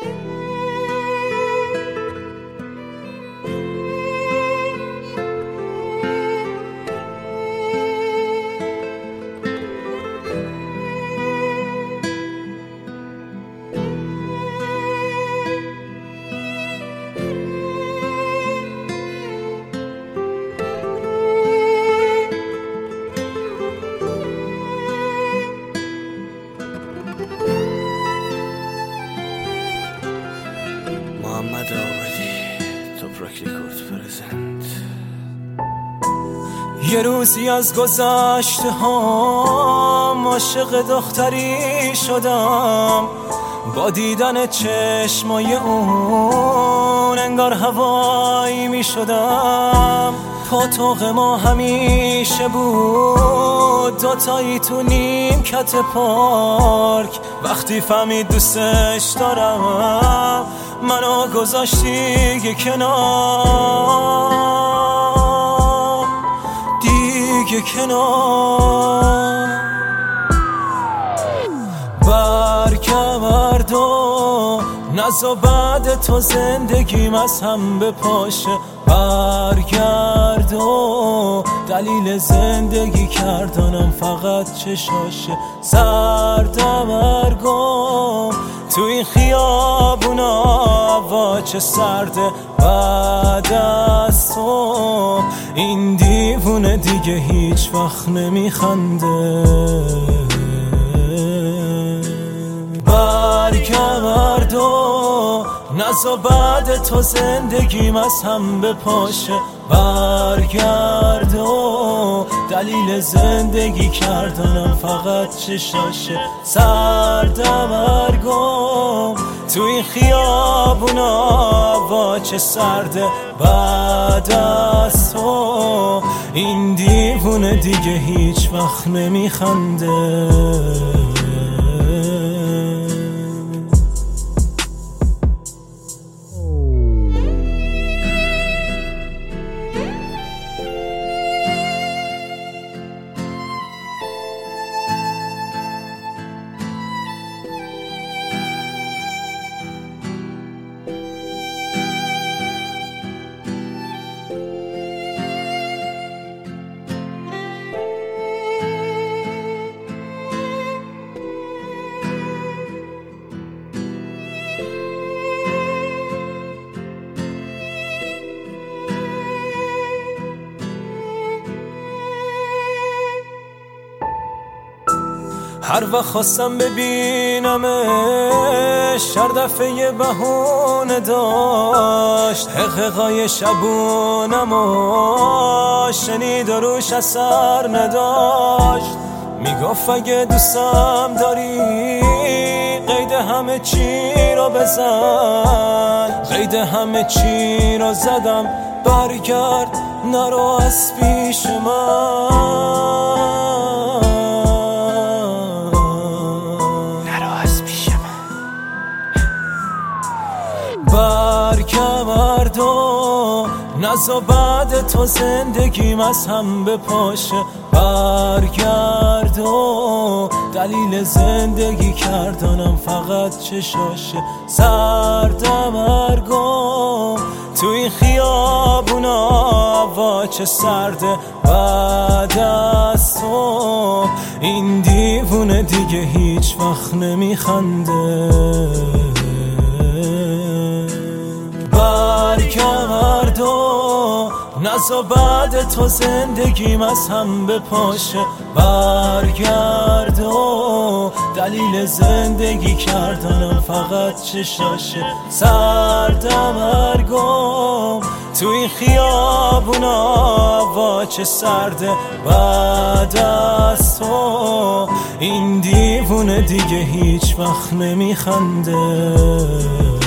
محمد آبادی توپراک ریکورد پرزنت. یه روزی از گذشته هم عاشق دختری شدم، با دیدن چشمای اون انگار هوایی می شدم. پاتوق ما همیشه بود دوتایی تو نیمکت پارک، وقتی فهمید دوستش دارم منو گذاشتی دیگه کنار، دیگه کنار. برگرد و نزا بعد تو زندگیم از هم بپاشه. برگرد و دلیل زندگی کردنم فقط چشاشه. سردمرگم تو این خیابونا هوا چه سرده، بعد از تو این دیوونه دیگه هیچ وقت نمیخنده. برگرد و نزا بعد تو زندگیم از هم بپاشه. برگرد و دلیل زندگی کردنم فقط چشاشه. سردمرگم تو این خیابونا هوا چه سرده، بعد از تو این دیوونه دیگه هیچ وقت نمیخنده. هر وقت خواستم ببینمش هر دفعه یه بهونه داشت. حقیقای شبونمو شنید و روش اثر نداشت. میگفت اگه دوستم داری قید همه چی رو بزن. قید همه چی رو زدم، برگرد نرو از پیش من. برگرد و نزا بعد تو زندگیم از هم بپاشه. برگرد و دلیل زندگی کردنم فقط چشاشه. سردمرگم تو این خیابونا هوا چه سرده، بعد از تو این دیوونه دیگه هیچ وقت نمیخنده. برگرد و نزا بعد تو زندگیم از هم بپاشه. برگرد و دلیل زندگی کردنم فقط چشاشه. سردمرگم تو این خیابونا هوا چه سرده، بعد از تو این دیوونه دیگه هیچ وقت نمیخنده.